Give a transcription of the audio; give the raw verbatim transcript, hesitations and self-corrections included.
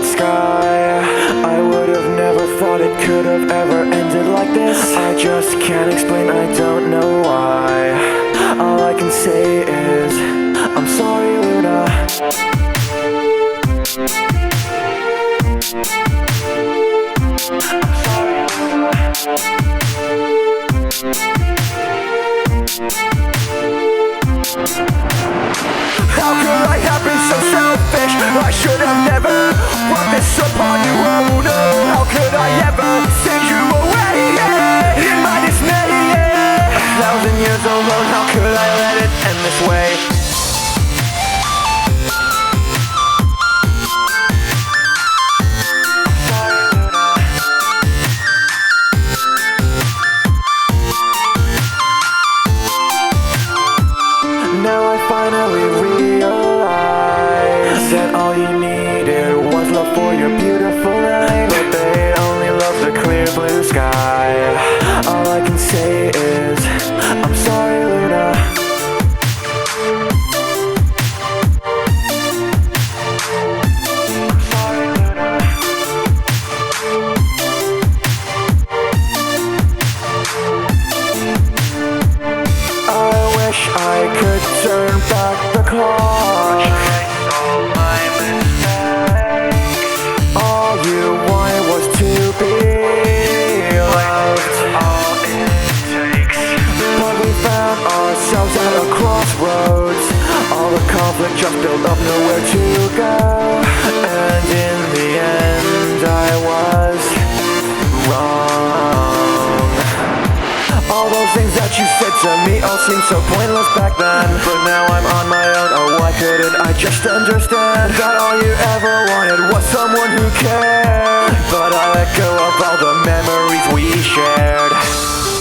sky. I would have never thought it could have ever ended like this. I just can't explain, I don't know why. All I can say is I'm sorry, Luna. How could I have been so selfish? I should have never brought this upon you, oh no. How could I ever send you away, yeah, in my dismay, yeah. A thousand years alone, how could I let it end this way? Now I finally realize that all you needed was love for your beautiful night. But they only love the clear blue sky. All I can say is I'm sorry, Luna. I'm sorry, Luna. I wish I could turn back the clock, erase all my mistakes. All you wanted was to be loved, all it takes. But we found ourselves at a crossroads. All the conflict just built up, nowhere to go. And in the end I was wrong. All those things that you said to me all seemed so pointless back then. But now I'm on my own, oh why couldn't I just understand that all you ever wanted was someone who cared. But I let go of all the memories we shared.